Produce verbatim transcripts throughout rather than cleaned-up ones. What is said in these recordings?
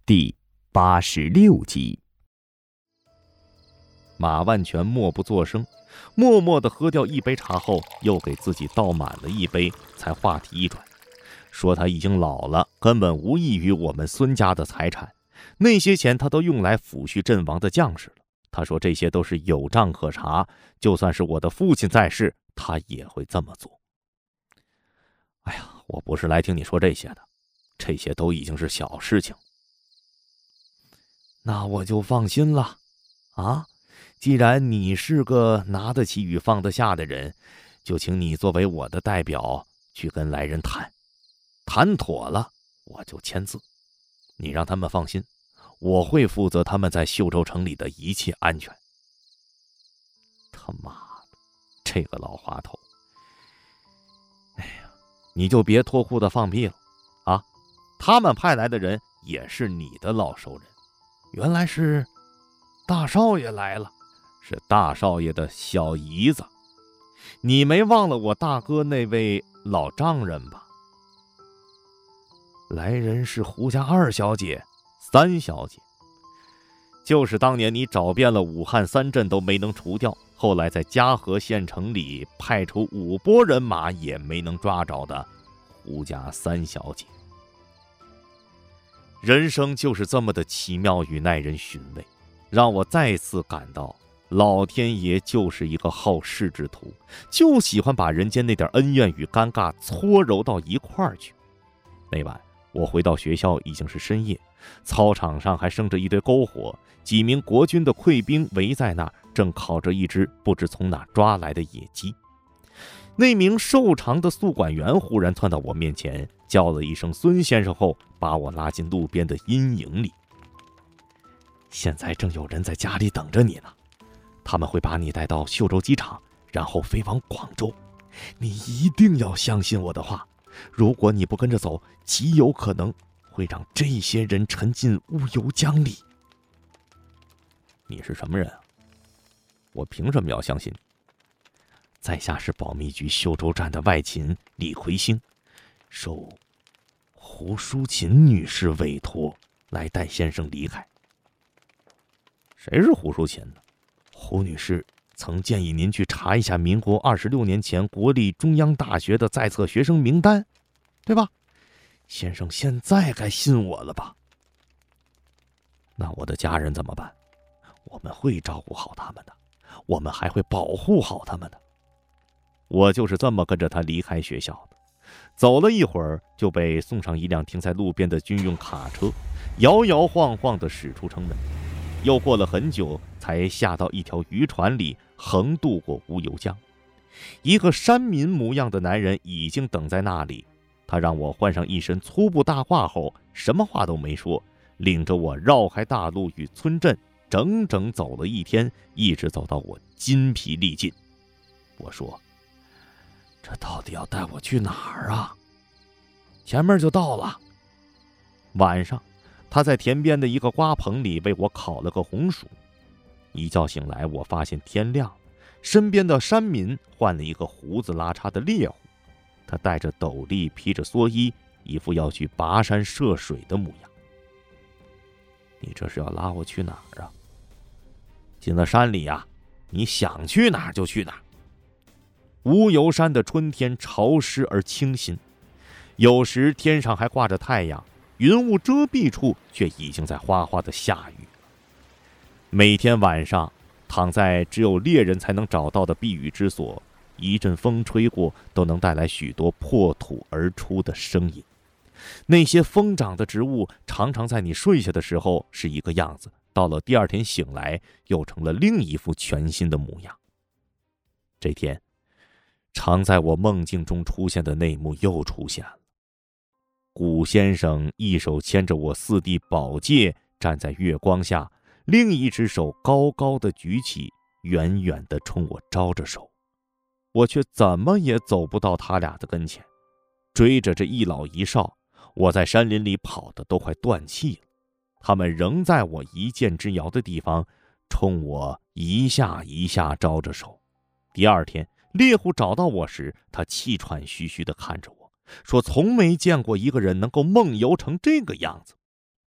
第八十六集。 马万全默不作声，默默地喝掉一杯茶后，又给自己倒满了一杯，才话题一转，说他已经老了，根本无益于我们孙家的财产，那些钱他都用来抚恤阵亡的将士了。他说这些都是有账可查，就算是我的父亲在世，他也会这么做。哎呀，我不是来听你说这些的，这些都已经是小事情。那我就放心了啊，既然你是个拿得起与放得下的人，就请你作为我的代表去跟来人谈，谈妥了我就签字，你让他们放心，我会负责他们在秀州城里的一切安全。他妈的，这个老滑头！哎呀，你就别脱裤子放屁了啊！他们派来的人也是你的老熟人，原来是大少爷来了，是大少爷的小姨子。你没忘了我大哥那位老丈人吧？来人是胡家二小姐、三小姐，就是当年你找遍了武汉三镇都没能除掉，后来在嘉禾县城里派出五拨人马也没能抓着的胡家三小姐。人生就是这么的奇妙与耐人寻味，让我再次感到老天爷就是一个好事之徒，就喜欢把人间那点恩怨与尴尬搓揉到一块儿去。那晚我回到学校已经是深夜，操场上还生着一堆篝火，几名国军的溃兵围在那儿，正烤着一只不知从哪抓来的野鸡。那名瘦长的宿管员忽然窜到我面前，叫了一声孙先生后，把我拉进路边的阴影里。现在正有人在家里等着你呢，他们会把你带到秀州机场，然后飞往广州。你一定要相信我的话，如果你不跟着走，极有可能会让这些人沉进乌油江里。你是什么人啊？我凭什么要相信？在下是保密局秀州站的外勤李魁星，受胡淑琴女士委托来带先生离开。谁是胡淑琴呢？胡女士曾建议您去查一下民国二十六年前国立中央大学的在册学生名单，对吧？先生现在该信我了吧？那我的家人怎么办？我们会照顾好他们的，我们还会保护好他们的。我就是这么跟着他离开学校的，走了一会儿就被送上一辆停在路边的军用卡车，摇摇晃晃地驶出城门。又过了很久才下到一条渔船里，横渡过乌油江。一个山民模样的男人已经等在那里，他让我换上一身粗布大褂后，什么话都没说，领着我绕开大路与村镇，整整走了一天，一直走到我筋疲力尽。我说，这到底要带我去哪儿啊？前面就到了。晚上他在田边的一个瓜棚里为我烤了个红薯。一觉醒来，我发现天亮了，身边的山民换了一个胡子拉碴的猎户，他戴着斗笠，披着蓑衣，一副要去跋山涉水的模样。你这是要拉我去哪儿啊？进了山里啊，你想去哪儿就去哪儿。乌油山的春天潮湿而清新，有时天上还挂着太阳，云雾遮蔽处却已经在哗哗的下雨。每天晚上躺在只有猎人才能找到的避雨之所，一阵风吹过都能带来许多破土而出的声音。那些疯长的植物常常在你睡下的时候是一个样子，到了第二天醒来又成了另一副全新的模样。这天常在我梦境中出现的那幕又出现了。古先生一手牵着我四弟宝戒站在月光下，另一只手高高的举起，远远地冲我招着手。我却怎么也走不到他俩的跟前。追着这一老一少，我在山林里跑得都快断气了，他们仍在我一箭之遥的地方冲我一下一下招着手。第二天猎户找到我时，他气喘吁吁地看着我，说从没见过一个人能够梦游成这个样子。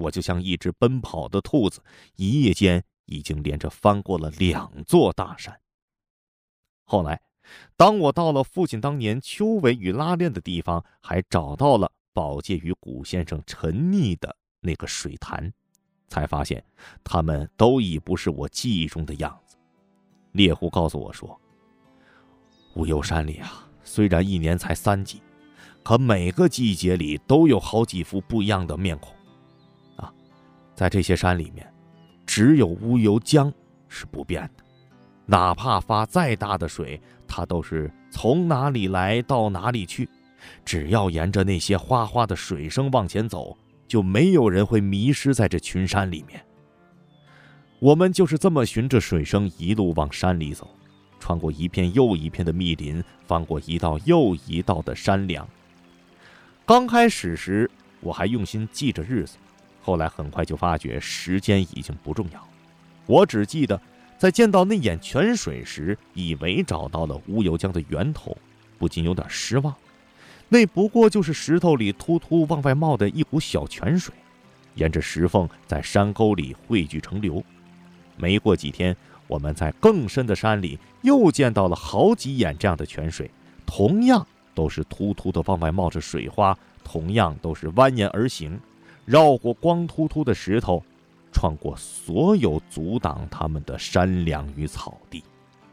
我就像一只奔跑的兔子，一夜间已经连着翻过了两座大山。后来当我到了父亲当年秋尾与拉练的地方，还找到了宝介与古先生沉溺的那个水潭，才发现他们都已不是我记忆中的样子。猎户告诉我说，无忧山里啊，虽然一年才三季，可每个季节里都有好几副不一样的面孔啊。在这些山里面，只有乌油江是不变的，哪怕发再大的水，它都是从哪里来到哪里去，只要沿着那些哗哗的水声往前走，就没有人会迷失在这群山里面。我们就是这么循着水声一路往山里走，穿过一片又一片的密林，翻过一道又一道的山梁。刚开始时我还用心记着日子，后来很快就发觉时间已经不重要，我只记得在见到那眼泉水时，以为找到了乌油江的源头，不禁有点失望。那不过就是石头里突突往外冒的一股小泉水，沿着石缝在山沟里汇聚成流。没过几天，我们在更深的山里又见到了好几眼这样的泉水，同样都是突突的往外冒着水花，同样都是蜿蜒而行，绕过光秃秃的石头，穿过所有阻挡他们的山梁与草地。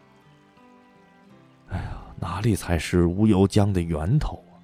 哎呀，哪里才是乌油江的源头啊？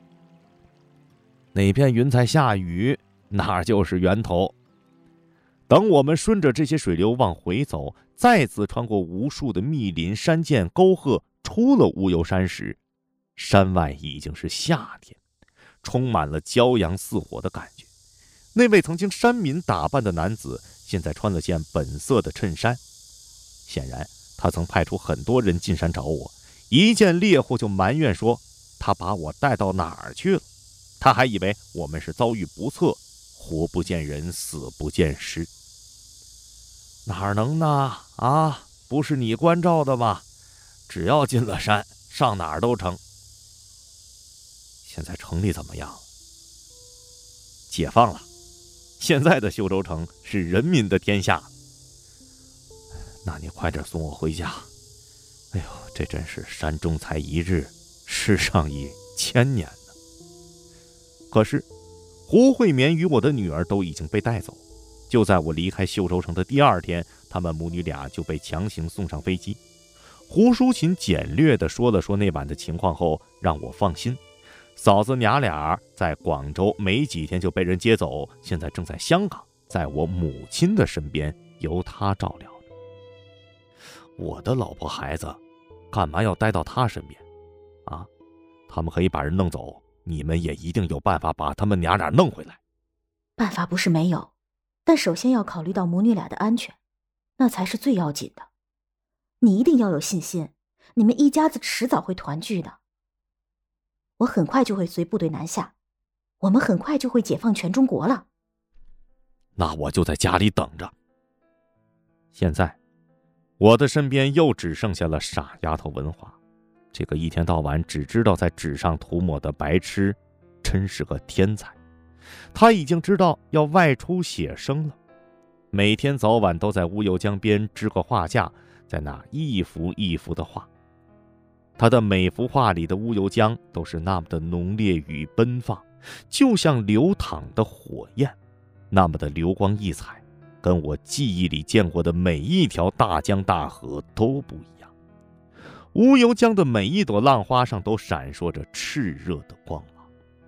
哪片云彩下雨，哪就是源头。等我们顺着这些水流往回走，再次穿过无数的密林、山涧、沟壑，出了乌油山时，山外已经是夏天，充满了骄阳似火的感觉。那位曾经山民打扮的男子，现在穿了件本色的衬衫。显然他曾派出很多人进山找我，一见猎户就埋怨说他把我带到哪儿去了。他还以为我们是遭遇不测，活不见人，死不见尸。哪能呢？啊，不是你关照的吗？只要进了山，上哪儿都成。现在城里怎么样？解放了，现在的秀州城是人民的天下。那你快点送我回家。哎呦，这真是山中才一日，世上已千年呢。可是胡慧棉与我的女儿都已经被带走，就在我离开秀州城的第二天，他们母女俩就被强行送上飞机。胡淑琴简略地说了说那晚的情况后，让我放心，嫂子娘俩在广州没几天就被人接走，现在正在香港，在我母亲的身边，由她照料着。我的老婆孩子干嘛要待到她身边啊？他们可以把人弄走，你们也一定有办法把他们娘俩弄回来。 办法不是没有，但首先要考虑到母女俩的安全，那才是最要紧的。你一定要有信心，你们一家子迟早会团聚的。我很快就会随部队南下，我们很快就会解放全中国了。 那我就在家里等着。现在我的身边又只剩下了傻丫头文华，这个一天到晚只知道在纸上涂抹的白痴，真是个天才。他已经知道要外出写生了，每天早晚都在乌油江边支个画架，在那一幅一幅的画。他的每幅画里的乌油江都是那么的浓烈与奔放，就像流淌的火焰，那么的流光溢彩，跟我记忆里见过的每一条大江大河都不一样。乌油江的每一朵浪花上都闪烁着炽热的光芒。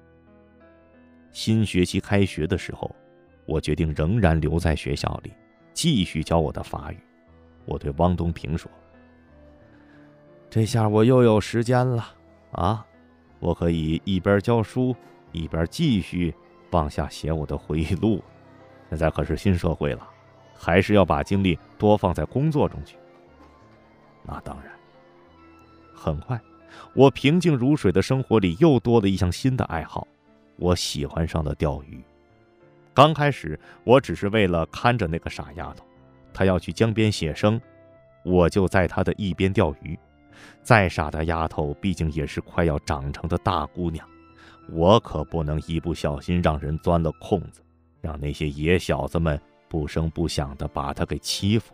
新学期开学的时候，我决定仍然留在学校里，继续教我的法语。我对汪东平说，这下我又有时间了啊！我可以一边教书，一边继续往下写我的回忆录。现在可是新社会了，还是要把精力多放在工作中去。那当然。很快，我平静如水的生活里又多了一项新的爱好，我喜欢上了钓鱼。刚开始，我只是为了看着那个傻丫头，她要去江边写生，我就在她的一边钓鱼。再傻的丫头，毕竟也是快要长成的大姑娘，我可不能一不小心让人钻了空子， 让那些野小子们不声不响地把他给欺负。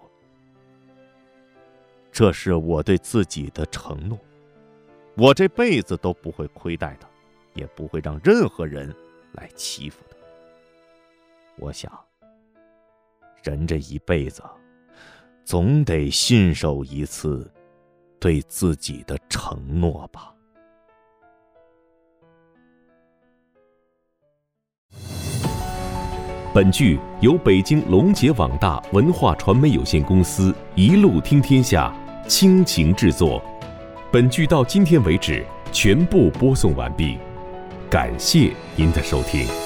这是我对自己的承诺，我这辈子都不会亏待他，也不会让任何人来欺负他。我想，人这一辈子总得信守一次对自己的承诺吧。 本剧由北京龙杰网大文化传媒有限公司一路听天下倾情制作。本剧到今天为止全部播送完毕，感谢您的收听。